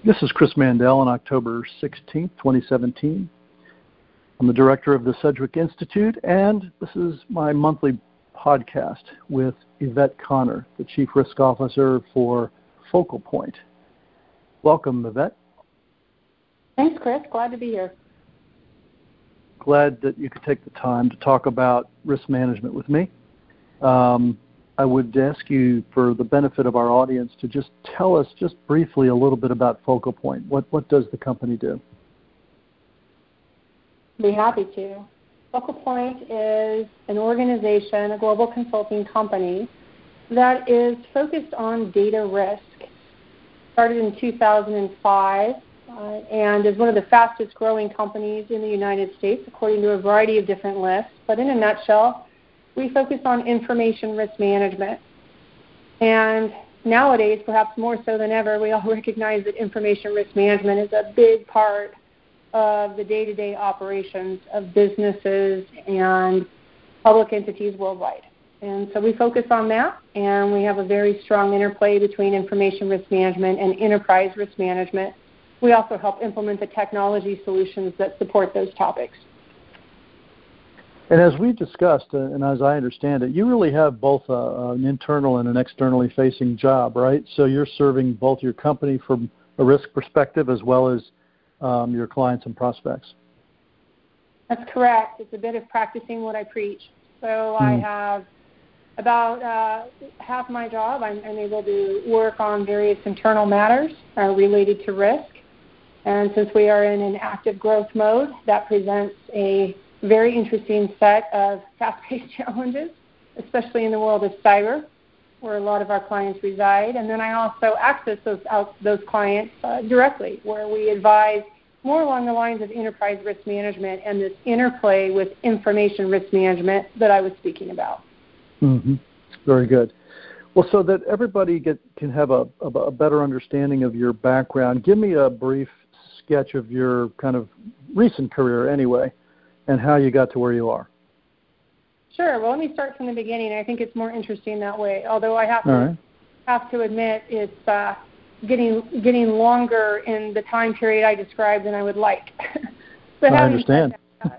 This is Chris Mandel on October 16th, 2017. I'm the director of the Sedgwick Institute, and this is my monthly podcast with Yvette Connor, the Chief Risk Officer for Focal Point. Welcome, Yvette. Thanks, Chris. Glad to be here. Glad that you could take the time to talk about risk management with me. I would ask you, for the benefit of our audience, to just tell us just briefly a little bit about Focal Point. What does the company do? Be happy to. Focal Point is an organization, a global consulting company that is focused on data risk. Started in 2005 and is one of the fastest growing companies in the United States, according to a variety of different lists. But in a nutshell, we focus on information risk management. And nowadays, perhaps more so than ever, we all recognize that information risk management is a big part of the day-to-day operations of businesses and public entities worldwide. And so we focus on that, and we have a very strong interplay between information risk management and enterprise risk management. We also help implement the technology solutions that support those topics. And as we discussed, and as I understand it, you really have both an internal and an externally facing job, right? So you're serving both your company from a risk perspective as well as your clients and prospects. That's correct. It's a bit of practicing what I preach. So I have about half my job. I'm able to work on various internal matters related to risk. And since we are in an active growth mode, that presents a very interesting set of fast-paced challenges, especially in the world of cyber, where a lot of our clients reside. And then I also access those clients directly, where we advise more along the lines of enterprise risk management and this interplay with information risk management that I was speaking about. Mm-hmm. Very good. Well, so that everybody can have a better understanding of your background, give me a brief sketch of your kind of recent career anyway, and how you got to where you are. Sure. Well, let me start from the beginning. I think it's more interesting that way, although I have to admit it's getting longer in the time period I described than I would like. But I understand.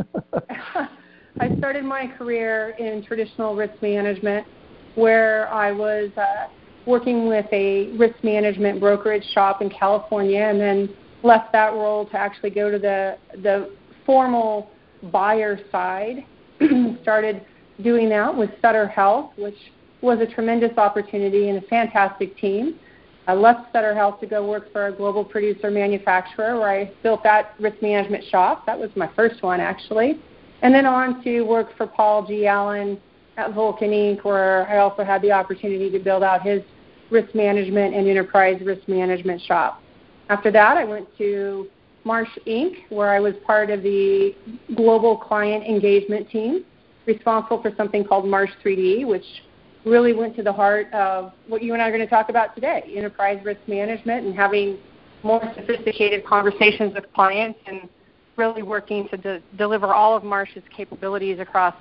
I started my career in traditional risk management, where I was working with a risk management brokerage shop in California, and then left that role to actually go to the formal buyer side. Started doing that with Sutter Health, which was a tremendous opportunity and a fantastic team. I left Sutter Health to go work for a global producer manufacturer, where I built that risk management shop. That was my first one, actually. And then on to work for Paul G. Allen at Vulcan Inc., where I also had the opportunity to build out his risk management and enterprise risk management shop. After that, I went to Marsh Inc., where I was part of the global client engagement team, responsible for something called Marsh 3D, which really went to the heart of what you and I are going to talk about today, enterprise risk management and having more sophisticated conversations with clients and really working to deliver all of Marsh's capabilities across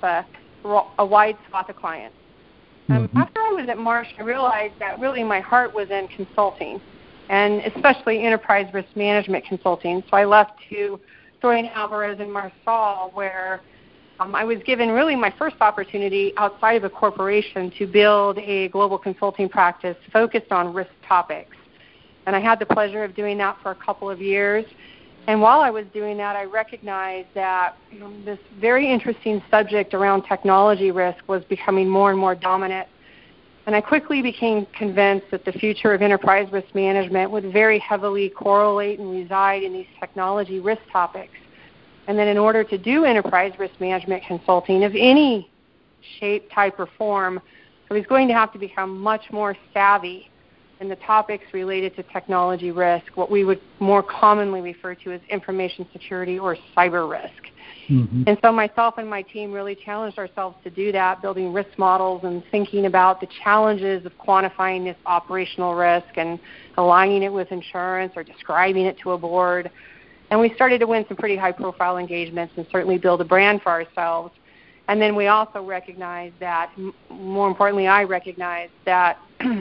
a wide swath of clients. After I was at Marsh, I realized that really my heart was in consulting, and especially enterprise risk management consulting. So I left to join Alvarez & Marsal, where I was given really my first opportunity outside of a corporation to build a global consulting practice focused on risk topics. And I had the pleasure of doing that for a couple of years. And while I was doing that, I recognized that this very interesting subject around technology risk was becoming more and more dominant. And I quickly became convinced that the future of enterprise risk management would very heavily correlate and reside in these technology risk topics. And then in order to do enterprise risk management consulting of any shape, type, or form, I was going to have to become much more savvy in the topics related to technology risk, what we would more commonly refer to as information security or cyber risk. And so myself and my team really challenged ourselves to do that, building risk models and thinking about the challenges of quantifying this operational risk and aligning it with insurance or describing it to a board. And we started to win some pretty high-profile engagements and certainly build a brand for ourselves. And then we also recognized that, more importantly, I recognized that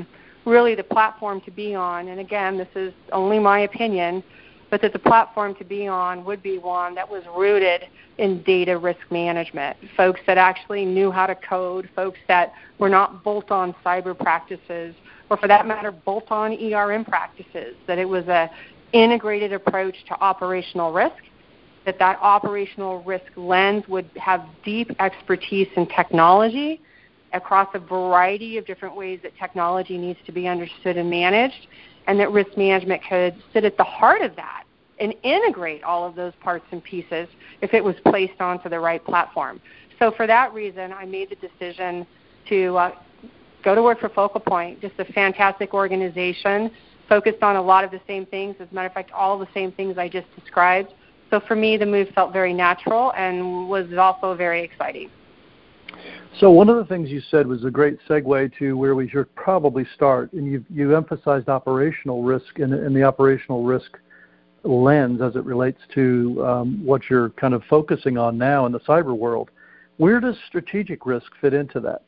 really the platform to be on, and again, this is only my opinion, but that the platform to be on would be one that was rooted in data risk management, folks that actually knew how to code, folks that were not bolt-on cyber practices, or for that matter, bolt-on ERM practices, that it was an integrated approach to operational risk, that operational risk lens would have deep expertise in technology across a variety of different ways that technology needs to be understood and managed, and that risk management could sit at the heart of that and integrate all of those parts and pieces if it was placed onto the right platform. So for that reason, I made the decision to go to work for Focal Point, just a fantastic organization, focused on a lot of the same things, as a matter of fact, all the same things I just described. So for me, the move felt very natural and was also very exciting. So one of the things you said was a great segue to where we should probably start, and you emphasized operational risk and the operational risk lens as it relates to what you're kind of focusing on now in the cyber world. Where does strategic risk fit into that?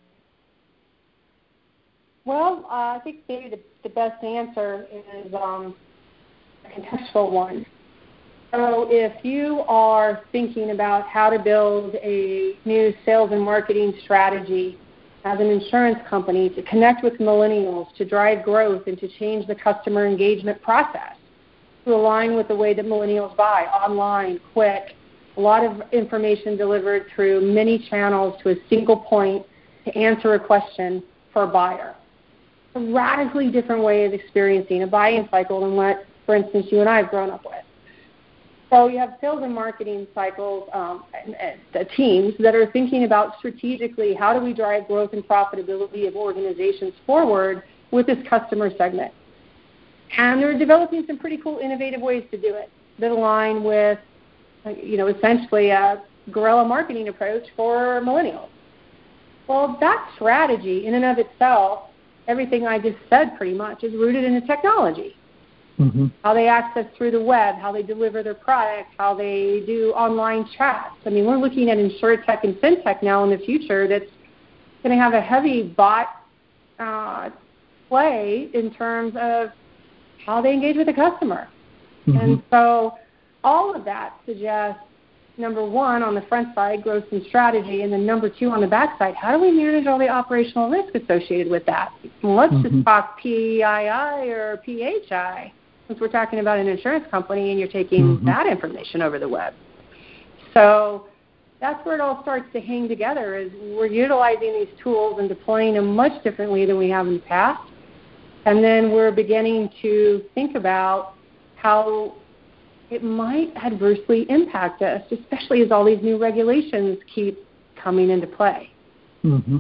Well, I think maybe the best answer is a contextual one. So if you are thinking about how to build a new sales and marketing strategy as an insurance company to connect with millennials, to drive growth, and to change the customer engagement process, to align with the way that millennials buy, online, quick, a lot of information delivered through many channels to a single point to answer a question for a buyer. A radically different way of experiencing a buying cycle than what, for instance, you and I have grown up with. So you have sales and marketing cycles, teams that are thinking about strategically how do we drive growth and profitability of organizations forward with this customer segment. And they're developing some pretty cool, innovative ways to do it that align with, essentially a guerrilla marketing approach for millennials. Well, that strategy in and of itself, everything I just said pretty much, is rooted in the technology. Mm-hmm. How they access through the web, how they deliver their products, how they do online chats. I mean, we're looking at InsurTech and FinTech now in the future that's going to have a heavy bot play in terms of how they engage with the customer. Mm-hmm. And so all of that suggests, number one, on the front side, growth and strategy, and then number two, on the back side, how do we manage all the operational risk associated with that? Well, let's just talk PII or PHI, since we're talking about an insurance company and you're taking that information over the web. So that's where it all starts to hang together, is we're utilizing these tools and deploying them much differently than we have in the past. And then we're beginning to think about how it might adversely impact us, especially as all these new regulations keep coming into play. Mm-hmm.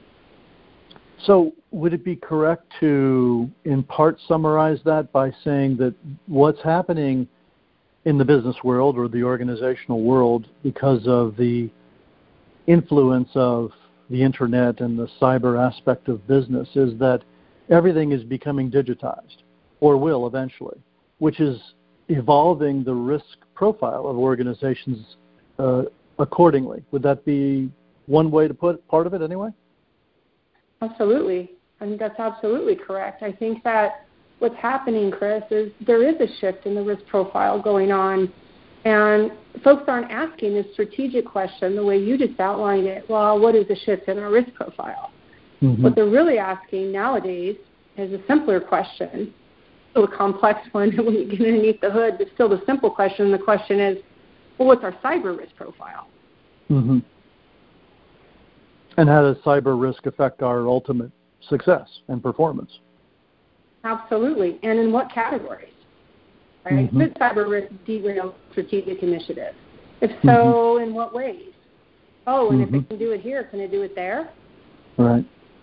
So would it be correct to, in part, summarize that by saying that what's happening in the business world or the organizational world because of the influence of the internet and the cyber aspect of business is that everything is becoming digitized, or will eventually, which is evolving the risk profile of organizations accordingly? Would that be one way to put part of it anyway? Absolutely. I think that's absolutely correct. I think that what's happening, Chris, is there is a shift in the risk profile going on, and folks aren't asking the strategic question the way you just outlined it. Well, what is the shift in our risk profile? Mm-hmm. What they're really asking nowadays is a simpler question, still a complex one when you get underneath the hood, but still the simple question. The question is, well, what's our cyber risk profile? Mm-hmm. And how does cyber risk affect our ultimate success and performance? Absolutely. And in what categories? Right? Could cyber risk derail strategic initiatives? If so, in what ways? Oh, and if it can do it here, can it do it there? Right.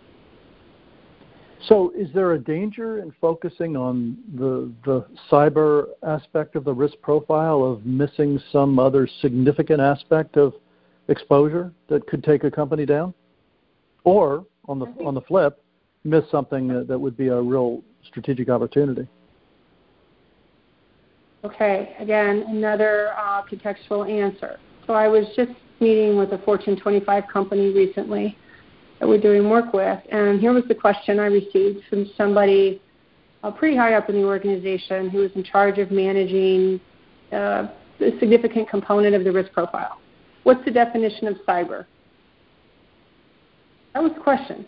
So is there a danger in focusing on the cyber aspect of the risk profile of missing some other significant aspect of exposure that could take a company down? Or, on the flip, miss something that would be a real strategic opportunity? Okay, again, another contextual answer. So I was just meeting with a Fortune 25 company recently, that we're doing work with. And here was the question I received from somebody pretty high up in the organization who was in charge of managing a significant component of the risk profile. What's the definition of cyber? That was the question.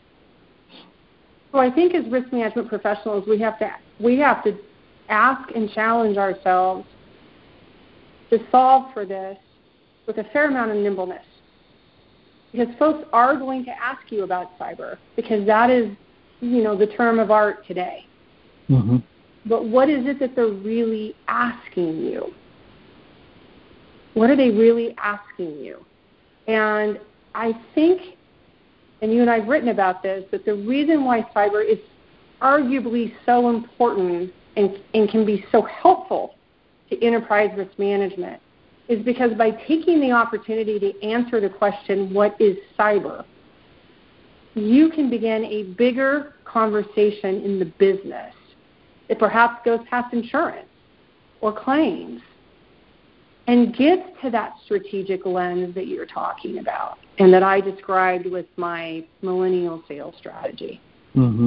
So I think as risk management professionals, we have to ask and challenge ourselves to solve for this with a fair amount of nimbleness. Because folks are going to ask you about cyber, because that is, the term of art today. Mm-hmm. But what is it that they're really asking you? What are they really asking you? And I think, and you and I have written about this, that the reason why cyber is arguably so important and can be so helpful to enterprise risk management is because by taking the opportunity to answer the question, what is cyber, you can begin a bigger conversation in the business. It perhaps goes past insurance or claims and gets to that strategic lens that you're talking about and that I described with my millennial sales strategy. Mm-hmm.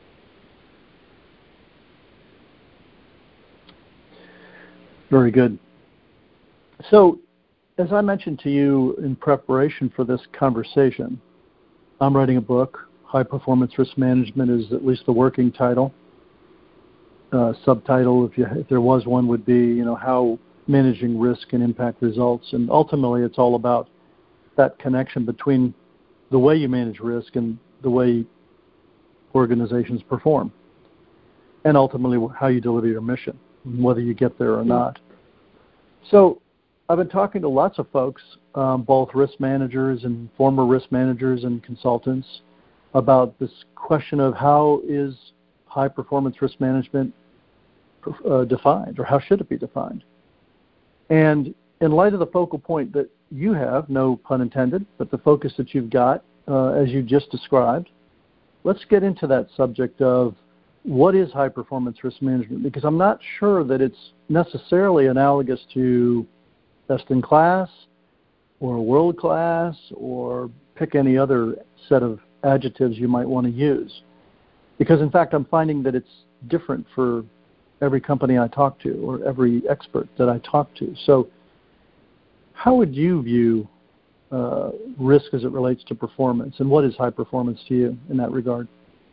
Very good. So, as I mentioned to you in preparation for this conversation, I'm writing a book. High Performance Risk Management is at least the working title. Subtitle, if there was one, would be, how managing risk can impact results. And ultimately, it's all about that connection between the way you manage risk and the way organizations perform, and ultimately how you deliver your mission, whether you get there or not. So I've been talking to lots of folks, both risk managers and former risk managers and consultants, about this question of how is high-performance risk management defined, or how should it be defined? And in light of the focal point that you have, no pun intended, but the focus that you've got, as you just described, let's get into that subject of what is high-performance risk management, because I'm not sure that it's necessarily analogous to best-in-class or world-class, or pick any other set of adjectives you might want to use. Because, in fact, I'm finding that it's different for every company I talk to or every expert that I talk to. So how would you view risk as it relates to performance, and what is high performance to you in that regard?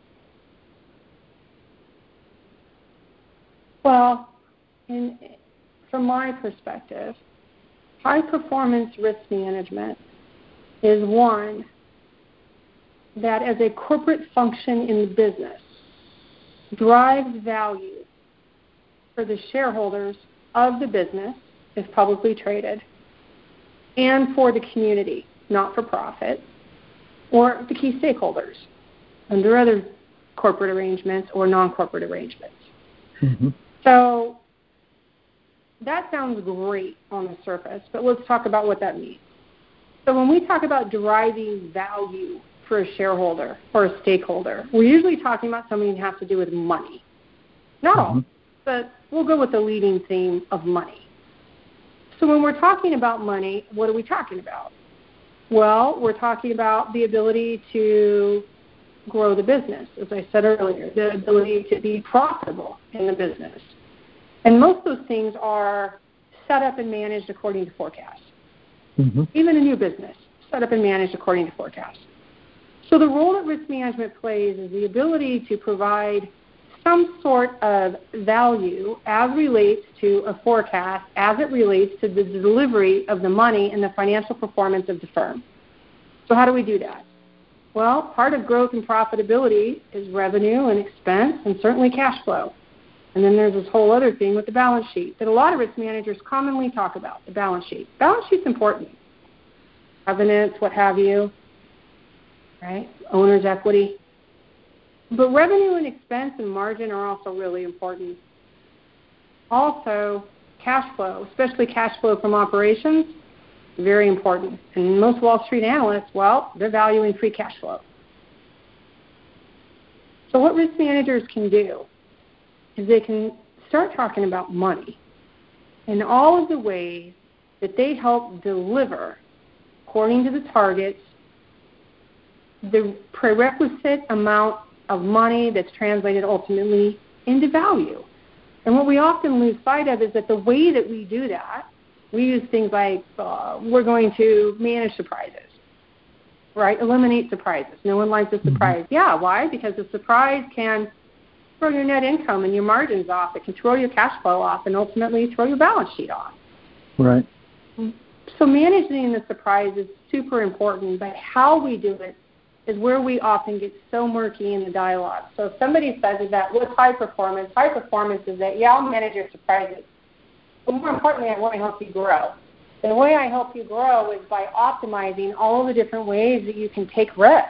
Well, from my perspective, high-performance risk management is one that, as a corporate function in the business, drives value for the shareholders of the business, if publicly traded, and for the community, not for profit, or the key stakeholders under other corporate arrangements or non-corporate arrangements. Mm-hmm. So that sounds great on the surface, but let's talk about what that means. So when we talk about deriving value for a shareholder or a stakeholder, we're usually talking about something that has to do with money. Not all, but we'll go with the leading theme of money. So when we're talking about money, what are we talking about? Well, we're talking about the ability to grow the business, as I said earlier, the ability to be profitable in the business. And most of those things are set up and managed according to forecast. Mm-hmm. Even a new business, set up and managed according to forecast. So the role that risk management plays is the ability to provide some sort of value as relates to a forecast, as it relates to the delivery of the money and the financial performance of the firm. So how do we do that? Well, part of growth and profitability is revenue and expense and certainly cash flow. And then there's this whole other thing with the balance sheet that a lot of risk managers commonly talk about, the balance sheet. Balance sheet's important. Covenants, what have you, right? Owner's equity. But revenue and expense and margin are also really important. Also, cash flow, especially cash flow from operations, very important. And most Wall Street analysts, well, they're valuing free cash flow. So what risk managers can do is they can start talking about money and all of the ways that they help deliver, according to the targets, the prerequisite amount of money that's translated ultimately into value. And what we often lose sight of is that the way that we do that, we use things like we're going to manage surprises, right? Eliminate surprises. No one likes a surprise. Mm-hmm. Yeah, why? Because the surprise can throw your net income and your margins off. It can throw your cash flow off and ultimately throw your balance sheet off. Right. So managing the surprise is super important, but how we do it is where we often get so murky in the dialogue. So if somebody says that, what's high performance? High performance is that, yeah, I'll manage your surprises. But more importantly, I want to help you grow. The way I help you grow is by optimizing all the different ways that you can take risk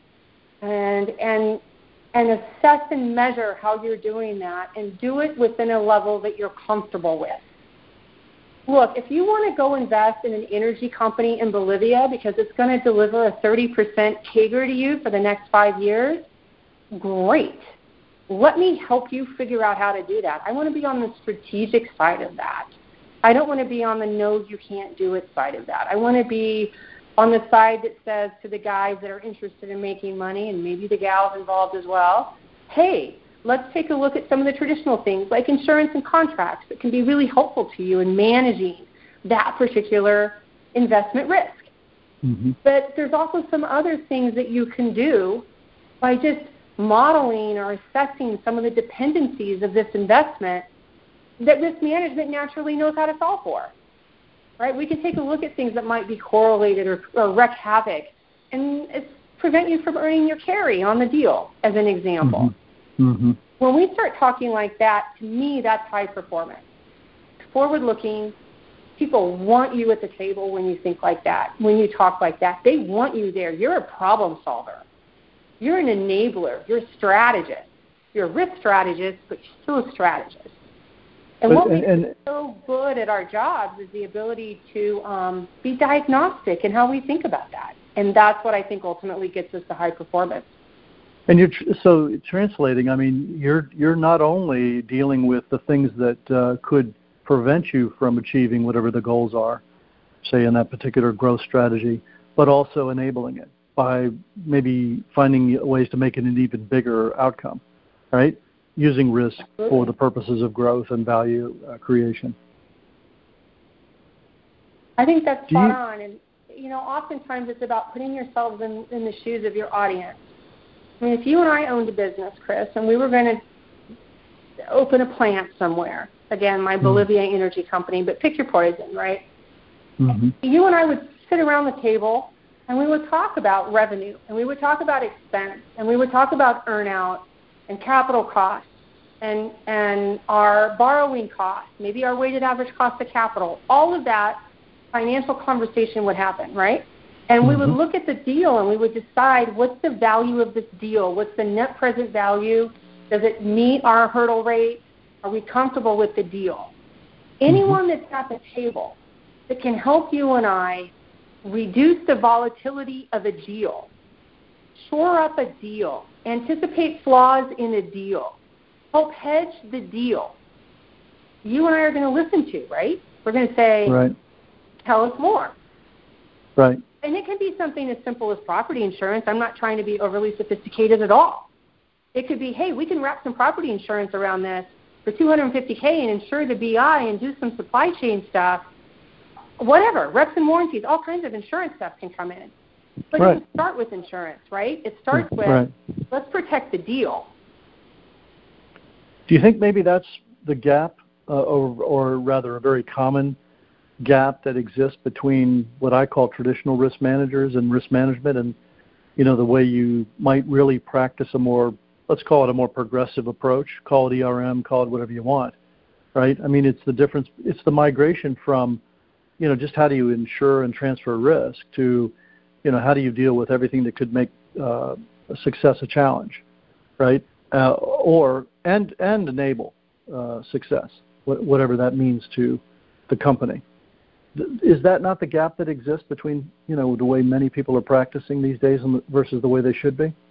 and assess and measure how you're doing that and do it within a level that you're comfortable with. Look, if you want to go invest in an energy company in Bolivia because it's going to deliver a 30% CAGR to you for the next 5 years, great. Let me help you figure out how to do that. I want to be on the strategic side of that. I don't want to be on the no, you can't do it side of that. I want to be on the side that says to the guys that are interested in making money, and maybe the gals involved as well, hey, let's take a look at some of the traditional things like insurance and contracts that can be really helpful to you in managing that particular investment risk. Mm-hmm. But there's also some other things that you can do by just modeling or assessing some of the dependencies of this investment that risk management naturally knows how to solve for. Right? We can take a look at things that might be correlated or wreak havoc and prevent you from earning your carry on the deal, as an example. Mm-hmm. Mm-hmm. When we start talking like that, to me, that's high performance. Forward-looking, people want you at the table when you think like that, when you talk like that. They want you there. You're a problem solver. You're an enabler. You're a strategist. You're a risk strategist, but you're still a strategist. And what makes us so good at our jobs is the ability to be diagnostic in how we think about that. And that's what I think ultimately gets us to high performance. And so translating, I mean, you're not only dealing with the things that could prevent you from achieving whatever the goals are, say in that particular growth strategy, but also enabling it by maybe finding ways to make it an even bigger outcome, right? Using risk for the purposes of growth and value creation. I think that's spot on. And, oftentimes it's about putting yourselves in the shoes of your audience. I mean, if you and I owned a business, Chris, and we were going to open a plant somewhere, again, my Bolivia energy company, but pick your poison, right? Mm-hmm. You and I would sit around the table and we would talk about revenue, and we would talk about expense, and we would talk about earnout and capital costs and our borrowing costs, maybe our weighted average cost of capital. All of that financial conversation would happen, right? And we would look at the deal and we would decide what's the value of this deal? What's the net present value? Does it meet our hurdle rate? Are we comfortable with the deal? Anyone that's at the table that can help you and I reduce the volatility of a deal, shore up a deal, anticipate flaws in a deal, help hedge the deal, you and I are going to listen to, right? We're going to say, right, tell us more. Right. And it can be something as simple as property insurance. I'm not trying to be overly sophisticated at all. It could be, hey, we can wrap some property insurance around this for $250K and insure the BI and do some supply chain stuff. Whatever, reps and warranties, all kinds of insurance stuff can come in. But it doesn't start with insurance, right? It starts with, let's protect the deal. Do you think maybe that's the gap, or rather a very common gap that exists between what I call traditional risk managers and risk management and, the way you might really practice a more, let's call it a more progressive approach, call it ERM, call it whatever you want, right? I mean, it's the difference, it's the migration from, just how do you insure and transfer risk to, how do you deal with everything that could make success a challenge, right? And enable success, whatever that means to the company. Is that not the gap that exists between, the way many people are practicing these days versus the way they should be?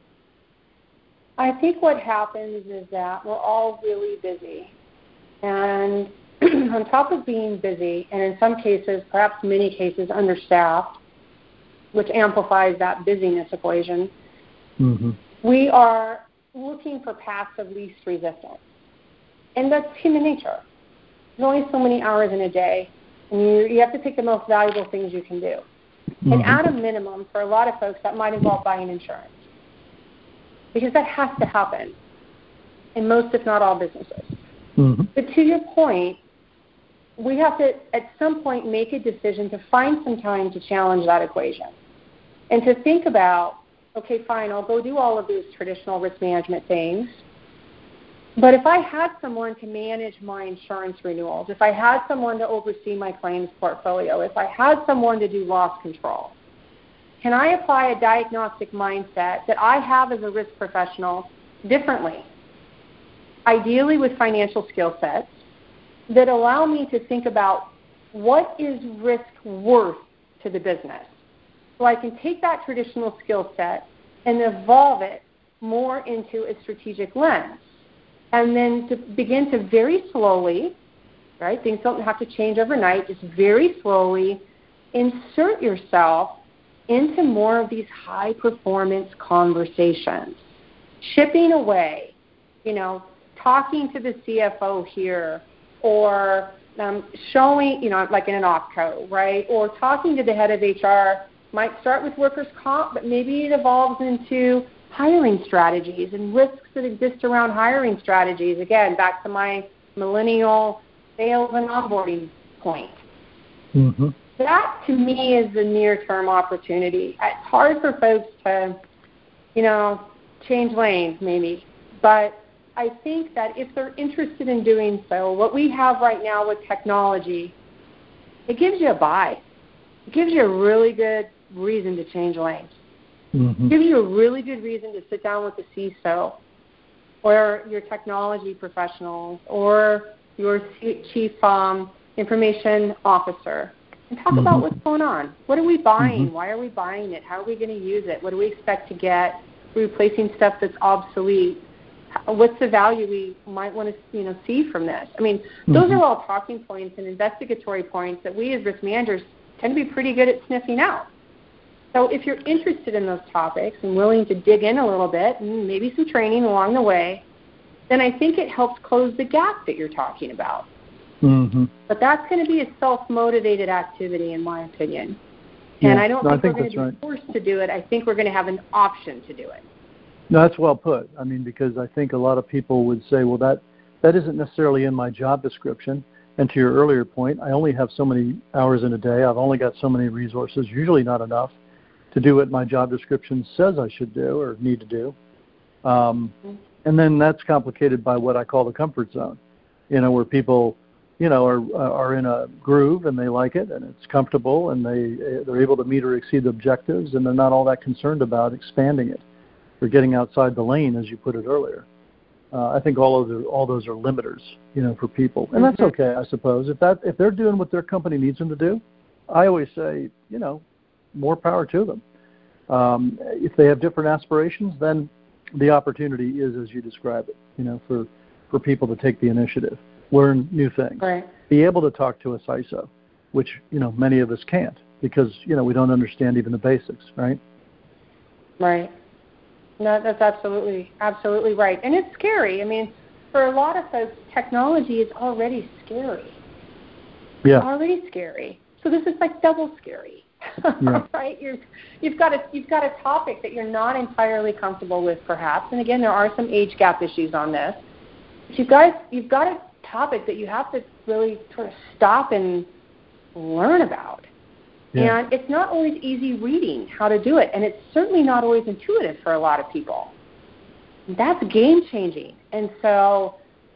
I think what happens is that we're all really busy. And on top of being busy, and in some cases, perhaps many cases, understaffed, which amplifies that busyness equation, Mm-hmm. We are looking for paths of least resistance. And that's human nature. There's only so many hours in a day, and you have to pick the most valuable things you can do. Mm-hmm. And at a minimum, for a lot of folks, that might involve buying insurance, because that has to happen in most, if not all, businesses. Mm-hmm. But to your point, we have to, at some point, make a decision to find some time to challenge that equation and to think about, okay, fine, I'll go do all of those traditional risk management things. But if I had someone to manage my insurance renewals, if I had someone to oversee my claims portfolio, if I had someone to do loss control, can I apply a diagnostic mindset that I have as a risk professional differently, ideally with financial skill sets that allow me to think about what is risk worth to the business? So I can take that traditional skill set and evolve it more into a strategic lens. And then to begin to very slowly, right, things don't have to change overnight, just very slowly insert yourself into more of these high-performance conversations, chipping away, talking to the CFO here, or showing, like in an OpCo, right, or talking to the head of HR. Might start with workers' comp, but maybe it evolves into hiring strategies and risks that exist around hiring strategies. Again, back to my millennial sales and onboarding point. Mm-hmm. That, to me, is the near-term opportunity. It's hard for folks to, change lanes maybe, but I think that if they're interested in doing so, what we have right now with technology, it gives you a buy. It gives you a really good reason to change lanes. Mm-hmm. It gives you a really good reason to sit down with the CISO or your technology professionals or your chief information officer and talk about what's going on. What are we buying? Mm-hmm. Why are we buying it? How are we going to use it? What do we expect to get? Replacing stuff that's obsolete. What's the value we might want to see from this? I mean, those are all talking points and investigatory points that we as risk managers tend to be pretty good at sniffing out. So if you're interested in those topics and willing to dig in a little bit and maybe some training along the way, then I think it helps close the gap that you're talking about. Mm-hmm. But that's going to be a self-motivated activity, in my opinion. Yeah. And I don't think we're going to be forced to do it. I think we're going to have an option to do it. No, that's well put. I mean, because I think a lot of people would say, well, that isn't necessarily in my job description. And to your earlier point, I only have so many hours in a day. I've only got so many resources, usually not enough, to do what my job description says I should do or need to do. And then that's complicated by what I call the comfort zone, where people, are in a groove and they like it and it's comfortable and they're able to meet or exceed the objectives and they're not all that concerned about expanding it or getting outside the lane, as you put it earlier. I think all those are limiters, for people, and that's okay, I suppose. If they're doing what their company needs them to do, I always say, more power to them. If they have different aspirations, then the opportunity is, as you describe it, for people to take the initiative, learn new things, right. Be able to talk to a CISO, which many of us can't because we don't understand even the basics, right? Right. No, that's absolutely right. And it's scary. I mean, for a lot of folks, technology is already scary. Yeah. It's already scary. So this is like double scary. Yeah. Right? You've got a topic that you're not entirely comfortable with, perhaps. And again, there are some age gap issues on this. But you've got a topic that you have to really sort of stop and learn about. Yeah. And it's not always easy reading how to do it, and it's certainly not always intuitive for a lot of people. That's game-changing. And so,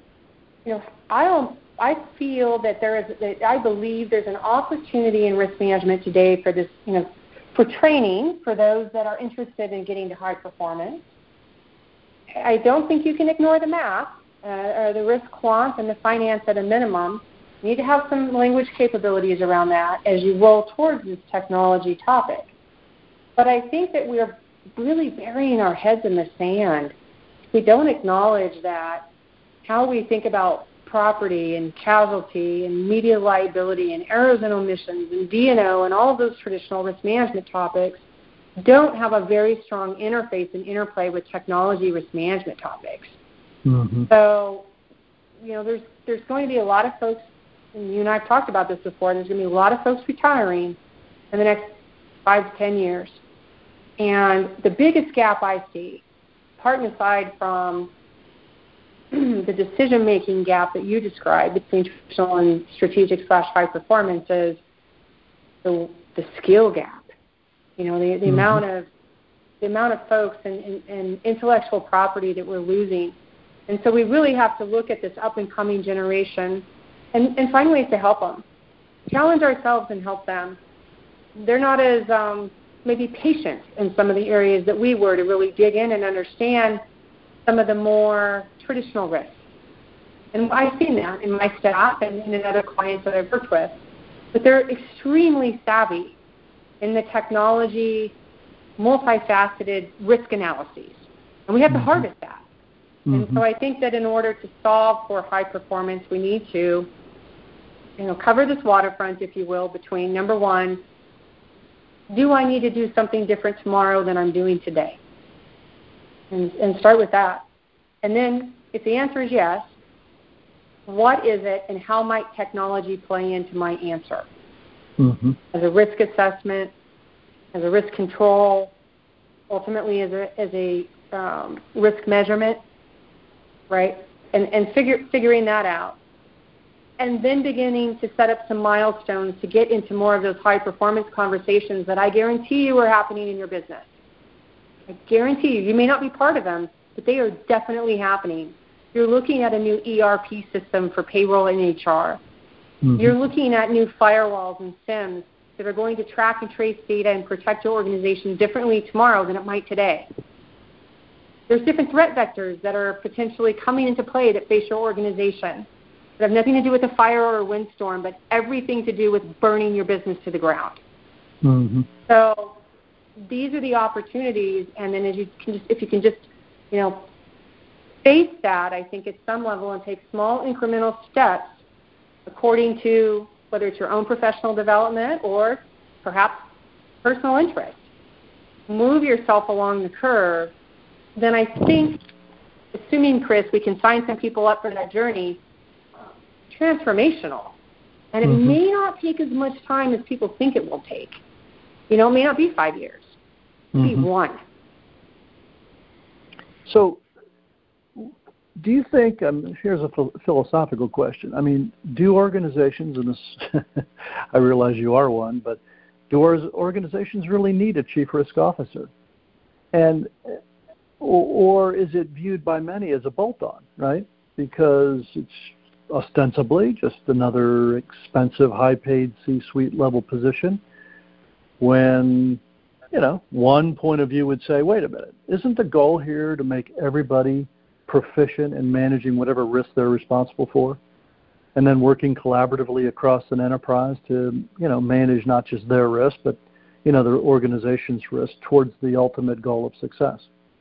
I feel that I believe there's an opportunity in risk management today for this, for training for those that are interested in getting to high performance. I don't think you can ignore the math or the risk quant and the finance at a minimum. You need to have some language capabilities around that as you roll towards this technology topic. But I think that we're really burying our heads in the sand. We don't acknowledge that how we think about property and casualty and media liability and errors and omissions and D&O and all of those traditional risk management topics don't have a very strong interface and interplay with technology risk management topics. Mm-hmm. So, there's going to be a lot of folks, and you and I have talked about this before, there's going to be a lot of folks retiring in the next 5 to 10 years. And the biggest gap I see, apart and aside from the decision-making gap that you described between traditional and strategic/high performance, is the skill gap. The mm-hmm. amount of folks and intellectual property that we're losing. And so we really have to look at this up-and-coming generation and find ways to help them. Challenge ourselves and help them. They're not as maybe patient in some of the areas that we were to really dig in and understand some of the more traditional risks. And I've seen that in my staff and in other clients that I've worked with. But they're extremely savvy in the technology, multifaceted risk analyses. And we have to mm-hmm. harvest that. Mm-hmm. And so I think that in order to solve for high performance, we need to, cover this waterfront, if you will, between, number one, do I need to do something different tomorrow than I'm doing today? And start with that. And then if the answer is yes, what is it and how might technology play into my answer? Mm-hmm. As a risk assessment, as a risk control, ultimately as a risk measurement, right? And figuring that out. And then beginning to set up some milestones to get into more of those high-performance conversations that I guarantee you are happening in your business. I guarantee you may not be part of them, but they are definitely happening. You're looking at a new ERP system for payroll and HR. Mm-hmm. You're looking at new firewalls and SIMs that are going to track and trace data and protect your organization differently tomorrow than it might today. There's different threat vectors that are potentially coming into play that face your organization that have nothing to do with a fire or a windstorm, but everything to do with burning your business to the ground. Mm-hmm. So these are the opportunities, and then if you can just face that, I think, at some level and take small incremental steps according to whether it's your own professional development or perhaps personal interest. Move yourself along the curve. Then I think, assuming, Chris, we can sign some people up for that journey, transformational. And it mm-hmm. may not take as much time as people think it will take. It may not be 5 years. It may mm-hmm. be 1. So do you think, here's a philosophical question. I mean, do organizations, and this, I realize you are one, but do organizations really need a chief risk officer? And or is it viewed by many as a bolt-on, right? Because it's ostensibly just another expensive, high-paid C-suite level position when, one point of view would say, wait a minute, isn't the goal here to make everybody proficient in managing whatever risk they're responsible for, and then working collaboratively across an enterprise to, manage not just their risk, but, their organization's risk towards the ultimate goal of success?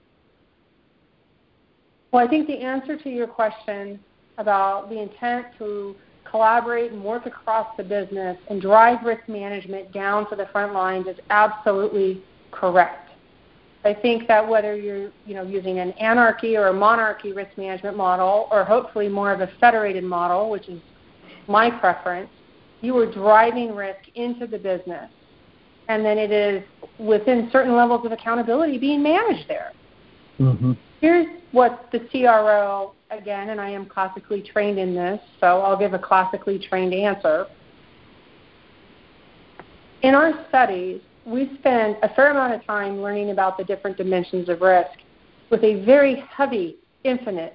Well, I think the answer to your question about the intent to collaborate and work across the business and drive risk management down to the front lines is absolutely correct. I think that whether you're using an anarchy or a monarchy risk management model, or hopefully more of a federated model, which is my preference, you are driving risk into the business. And then it is within certain levels of accountability being managed there. Mm-hmm. Here's what the CRO, again, and I am classically trained in this, so I'll give a classically trained answer. In our studies, we spend a fair amount of time learning about the different dimensions of risk with a very heavy emphasis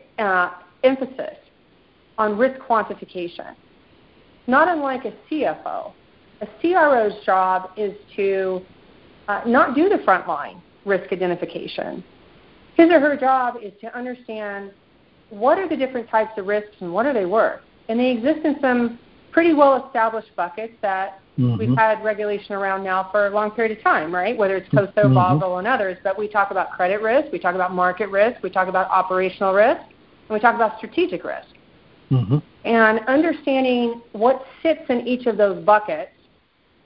on risk quantification. Not unlike a CFO, a CRO's job is to not do the frontline risk identification. His or her job is to understand what are the different types of risks and what are they worth. And they exist in some pretty well-established buckets that mm-hmm. we've had regulation around now for a long period of time, right? Whether it's COSO, mm-hmm. Basel, and others. But we talk about credit risk, we talk about market risk, we talk about operational risk, and we talk about strategic risk. Mm-hmm. And understanding what sits in each of those buckets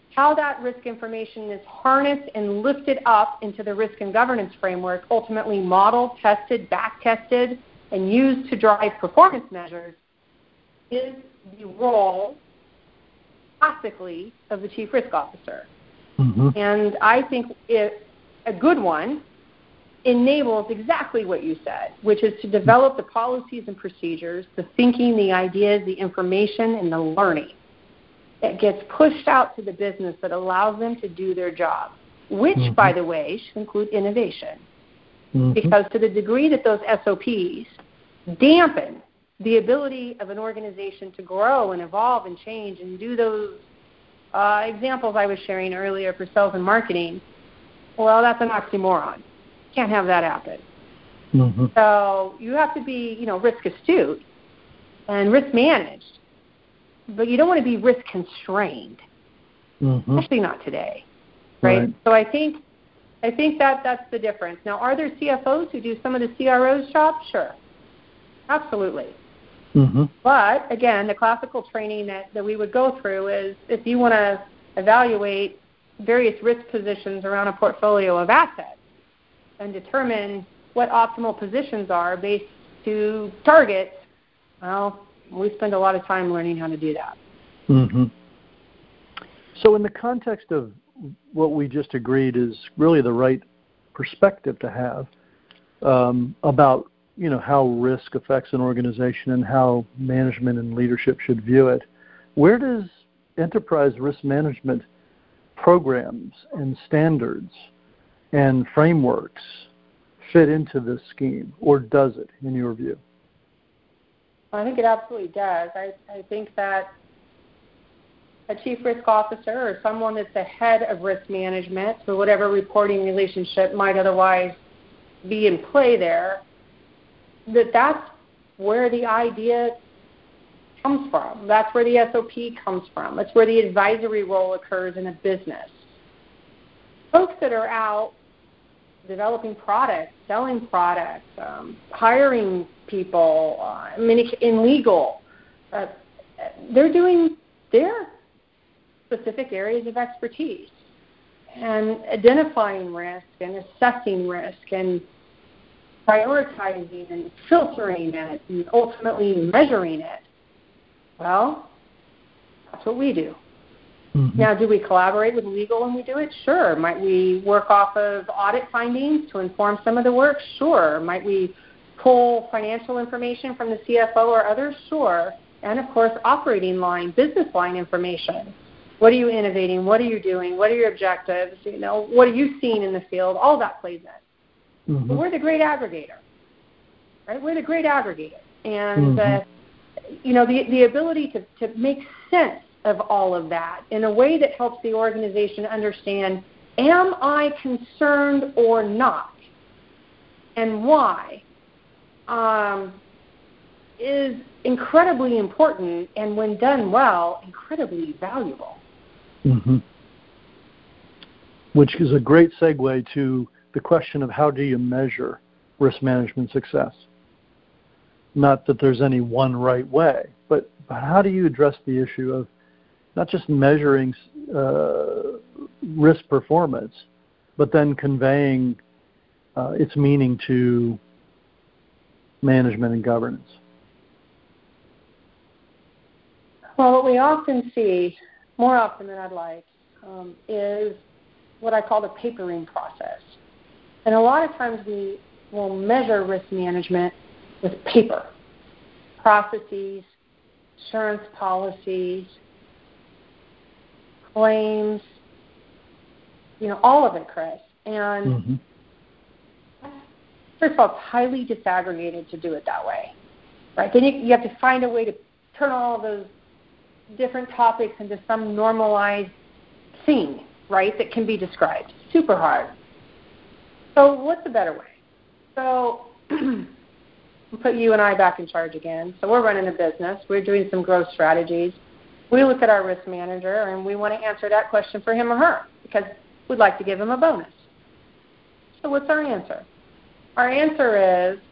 how that risk information is harnessed and lifted up into the risk and governance framework, ultimately modeled, tested, back-tested, and used to drive performance measures, is the role, classically, of the Chief Risk Officer. Mm-hmm. And I think a good one enables exactly what you said, which is to develop the policies and procedures, the thinking, the ideas, the information, and the learning that gets pushed out to the business that allows them to do their job, which, mm-hmm. by the way, should include innovation. Mm-hmm. Because to the degree that those SOPs dampen the ability of an organization to grow and evolve and change and do those examples I was sharing earlier for sales and marketing, well, that's an oxymoron. Can't have that happen. Mm-hmm. So you have to be, risk astute and risk managed, but you don't want to be risk constrained, mm-hmm. especially not today, right? So I think that's the difference. Now, are there CFOs who do some of the CRO's job? Sure, absolutely. Mm-hmm. But again, the classical training that we would go through is if you want to evaluate various risk positions around a portfolio of assets and determine what optimal positions are based to targets, well, we spend a lot of time learning how to do that. Mm-hmm. So in the context of what we just agreed is really the right perspective to have about, how risk affects an organization and how management and leadership should view it, where does enterprise risk management programs and standards and frameworks fit into this scheme, or does it, in your view? I think it absolutely does. I think that a chief risk officer or someone that's the head of risk management, so whatever reporting relationship might otherwise be in play there, that's where the idea comes from. That's where the SOP comes from. That's where the advisory role occurs in a business. Folks that are out developing products, selling products, hiring people, in legal, they're doing their specific areas of expertise and identifying risk and assessing risk and prioritizing and filtering it and ultimately measuring it. Well, that's what we do. Mm-hmm. Now, do we collaborate with legal when we do it? Sure. Might we work off of audit findings to inform some of the work? Sure. Might we pull financial information from the CFO or others? Sure. And, of course, operating line, business line information. What are you innovating? What are you doing? What are your objectives? What are you seeing in the field? All that plays in. Mm-hmm. But we're the great aggregator, right? We're the great aggregator. And, mm-hmm. The ability to make sense of all of that in a way that helps the organization understand, am I concerned or not, and why, is incredibly important, and when done well, incredibly valuable. Mm-hmm. Which is a great segue to the question of how do you measure risk management success? Not that there's any one right way, but how do you address the issue of not just measuring risk performance, but then conveying its meaning to management and governance? Well, what we often see, more often than I'd like, is what I call the papering process. And a lot of times we will measure risk management with paper, processes, insurance policies, claims, all of it, Chris. And mm-hmm. First of all, it's highly disaggregated to do it that way, right? Then you have to find a way to turn all of those different topics into some normalized thing, right, that can be described. Super hard. So what's a better way? So we'll put you and I back in charge again. So we're running a business. We're doing some growth strategies. We look at our risk manager, and we want to answer that question for him or her because we'd like to give him a bonus. So what's our answer? Our answer is,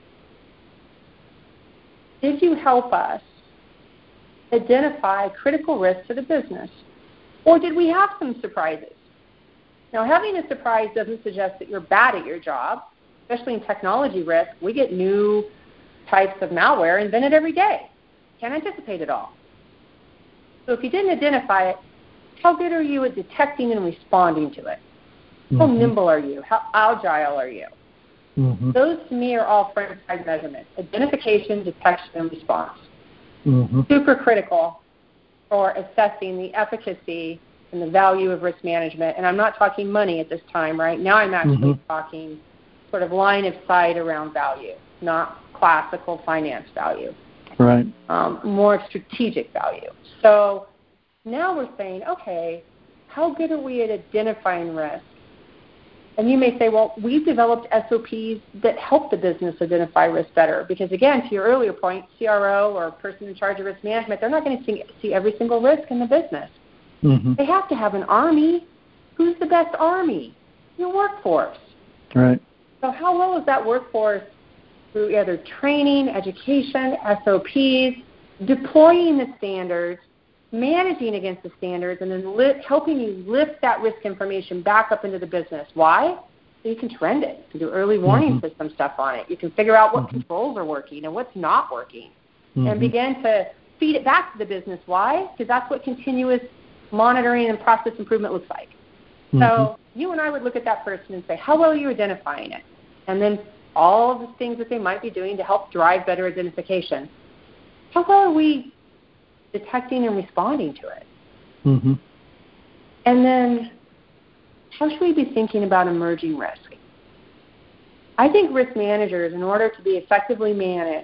did you help us identify critical risks to the business? Or did we have some surprises? Now, having a surprise doesn't suggest that you're bad at your job, especially in technology risk. We get new types of malware invented every day. Can't anticipate it all. So if you didn't identify it, how good are you at detecting and responding to it? How nimble are you? How agile are you? Those, to me, are all front-side measurements: identification, detection, and response. Super critical for assessing the efficacy and the value of risk management. And I'm not talking money at this time, right? Now I'm actually talking sort of line of sight around value, not classical finance value. Right. More strategic value. So now we're saying, okay, how good are we at identifying risk? And you may say, well, we've developed SOPs that help the business identify risk better. Because, again, to your earlier point, CRO or person in charge of risk management, they're not going to see every single risk in the business. They have to have an army. Who's the best army? Your workforce. Right. So how well is that workforce through either training, education, SOPs, deploying the standards, managing against the standards, and then helping you lift that risk information back up into the business? Why? So you can trend it. You can do early warning system stuff on it. You can figure out what controls are working and what's not working and begin to feed it back to the business. Why? Because that's what continuous monitoring and process improvement looks like. So you and I would look at that person and say, how well are you identifying it? And then all of the things that they might be doing to help drive better identification. How well are we detecting and responding to it? And then how should we be thinking about emerging risk? I think risk managers, in order to be effectively measured,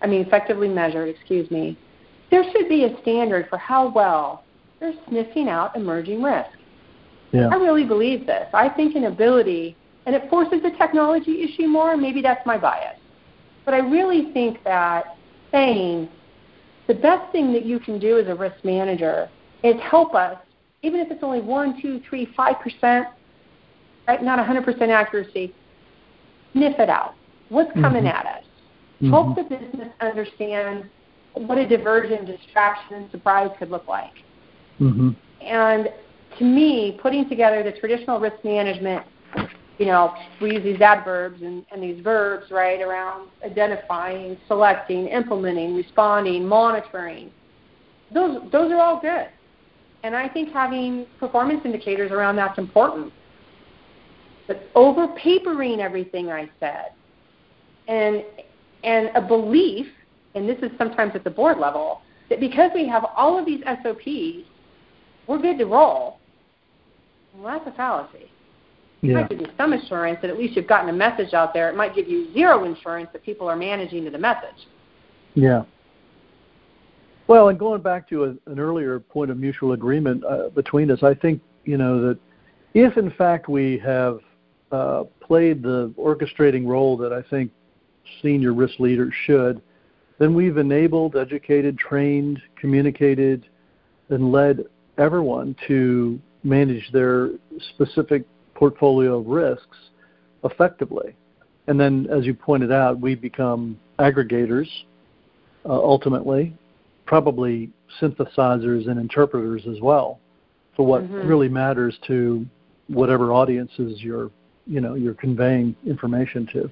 there should be a standard for how well they're sniffing out emerging risk. Yeah. I really believe this. I think an ability, and it forces the technology issue more, maybe that's my bias, but I really think that saying the best thing that you can do as a risk manager is help us, even if it's only 1, 2, 3, 5%, right? Not 100% accuracy, sniff it out. What's coming at us? Help the business understand what a diversion, distraction, and surprise could look like. And to me, putting together the traditional risk management, we use these adverbs and these verbs, right, around identifying, selecting, implementing, responding, monitoring. Those are all good. And I think having performance indicators around that's important. But over-papering everything I said and a belief, and this is sometimes at the board level, that because we have all of these SOPs, we're good to roll. Well, that's a fallacy. It might give you some assurance that at least you've gotten a message out there. It might give you zero insurance that people are managing to the message. Yeah. Well, and going back to an earlier point of mutual agreement between us, I think, that if, in fact, we have played the orchestrating role that I think senior risk leaders should, then we've enabled, educated, trained, communicated, and led everyone to manage their specific portfolio of risks effectively. And then, as you pointed out, we become aggregators, ultimately, probably synthesizers and interpreters as well for what really matters to whatever audiences you're conveying information to.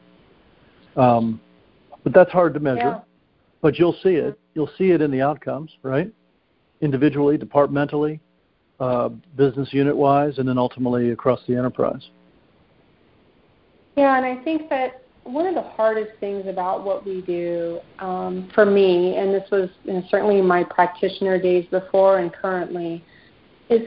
But that's hard to measure. But you'll see it. You'll see it in the outcomes, right? Individually, departmentally, business unit-wise, and then ultimately across the enterprise. Yeah, and I think that one of the hardest things about what we do for me, and this was certainly in my practitioner days before and currently, is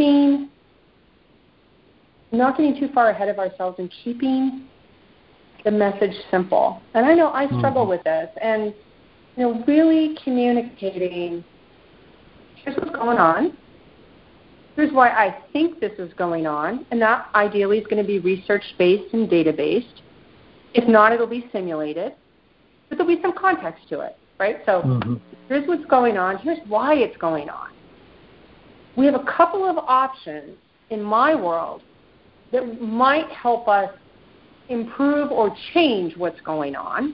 not getting too far ahead of ourselves and keeping the message simple. And I know I struggle with this, and really communicating, here's what's going on. Here's why I think this is going on, and that ideally is going to be research-based and data-based. If not, it'll be simulated, but there'll be some context to it, right? So here's what's going on. Here's why it's going on. We have a couple of options in my world that might help us improve or change what's going on.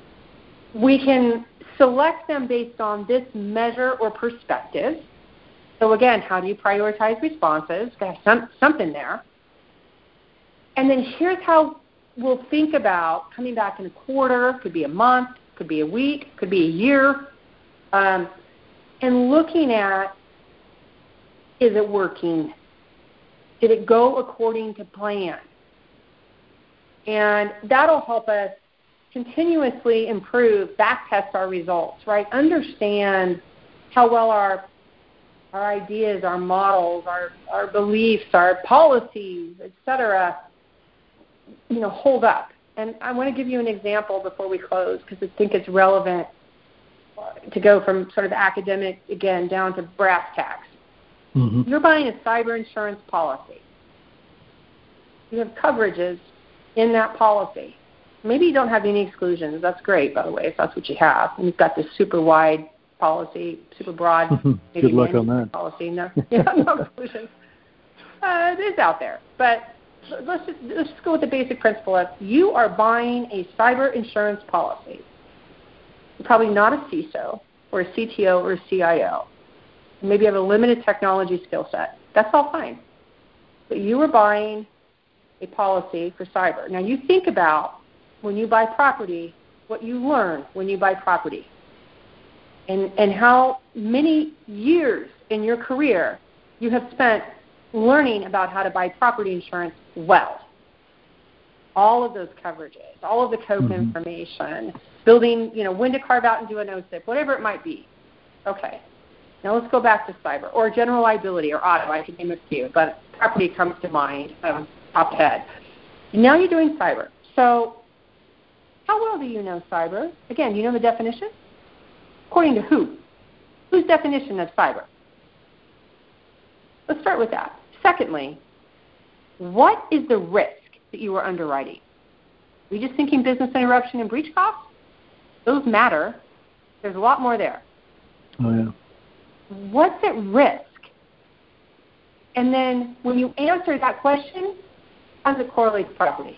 We can select them based on this measure or perspective. So again, how do you prioritize responses? Got something there. And then here's how we'll think about coming back in a quarter, could be a month, could be a week, could be a year, and looking at, is it working? Did it go according to plan? And that'll help us continuously improve, backtest our results, right? Understand how well our ideas, our models, our beliefs, our policies, et cetera, hold up. And I want to give you an example before we close because I think it's relevant to go from sort of academic, again, down to brass tacks. Mm-hmm. You're buying a cyber insurance policy. You have coverages in that policy. Maybe you don't have any exclusions. That's great, by the way, if that's what you have. And you've got this super wide policy, super broad. Good luck on that. Policy. No exclusions. It is out there. But let's just go with the basic principle of you are buying a cyber insurance policy. You're probably not a CISO or a CTO or a CIO. Maybe you have a limited technology skill set. That's all fine. But you are buying a policy for cyber. Now you think about when you buy property, what you learn when you buy property. And how many years in your career you have spent learning about how to buy property insurance well. All of those coverages, all of the code information, building, when to carve out and do an OSIP, whatever it might be. Okay. Now let's go back to cyber or general liability or auto. I could name a few, but property comes to mind top head. And now you're doing cyber. So how well do you know cyber? Again, you know the definition? According to who? Whose definition of cyber? Let's start with that. Secondly, what is the risk that you are underwriting? Are we just thinking business interruption and breach costs? Those matter. There's a lot more there. Oh, yeah. What's at risk? And then when you answer that question, how does it correlate to property?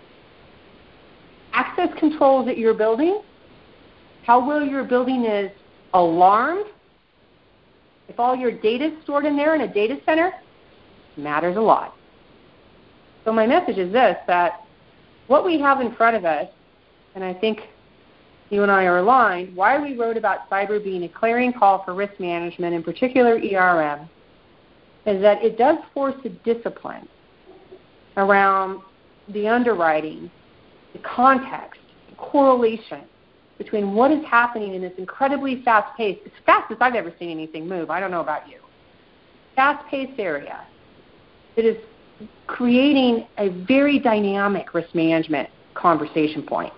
Access controls that you're building, how well your building is alarmed, if all your data is stored in there in a data center, matters a lot. So my message is this, that what we have in front of us, and I think you and I are aligned, why we wrote about cyber being a clarion call for risk management, in particular ERM, is that it does force a discipline around the underwriting, the context, the correlation between what is happening in this incredibly fast-paced, it's fastest I've ever seen anything move, I don't know about you, fast-paced area that is creating a very dynamic risk management conversation point.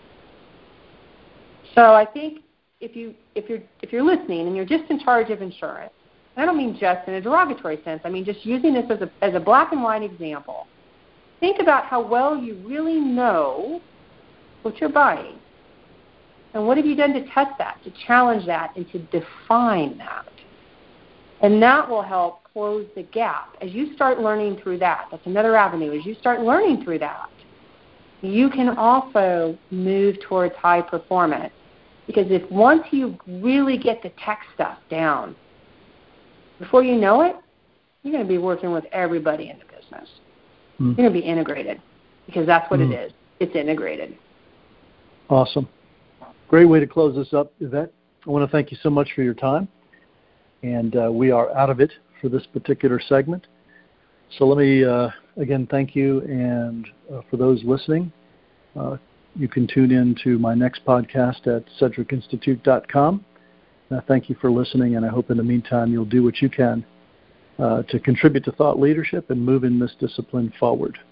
So I think if you're listening and you're just in charge of insurance, and I don't mean just in a derogatory sense, I mean just using this as a black and white example, think about how well you really know what you're buying. And what have you done to test that, to challenge that, and to define that? And that will help close the gap. As you start learning through that, that's another avenue. As you start learning through that, you can also move towards high performance. Because if once you really get the tech stuff down, before you know it, you're going to be working with everybody in the business. You're going to be integrated because that's what it is. It's integrated. Awesome. Great way to close this up, Yvette. I want to thank you so much for your time. And we are out of it for this particular segment. So let me, again, thank you. And for those listening, you can tune in to my next podcast at CedricInstitute.com. Thank you for listening, and I hope in the meantime you'll do what you can to contribute to thought leadership and moving this discipline forward.